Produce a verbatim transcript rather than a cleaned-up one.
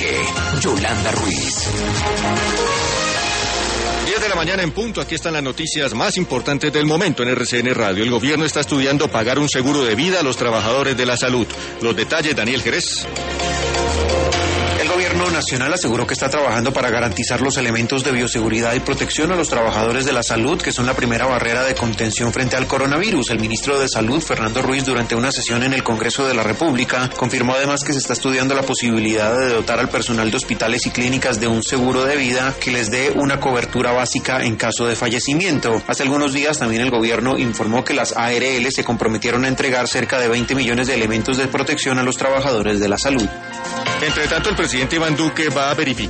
Dirige Yolanda Ruiz. diez de la mañana en punto, aquí están las noticias más importantes del momento en R C N Radio. El gobierno está estudiando pagar un seguro de vida a los trabajadores de la salud. Los detalles, Daniel Jerez. El gobierno nacional aseguró que está trabajando para garantizar los elementos de bioseguridad y protección a los trabajadores de la salud, que son la primera barrera de contención frente al coronavirus. El ministro de Salud, Fernando Ruiz, durante una sesión en el Congreso de la República, confirmó además que se está estudiando la posibilidad de dotar al personal de hospitales y clínicas de un seguro de vida que les dé una cobertura básica en caso de fallecimiento. Hace algunos días también el gobierno informó que las A R L se comprometieron a entregar cerca de veinte millones de elementos de protección a los trabajadores de la salud. Entre tanto, el presidente Iván Duque va a verificar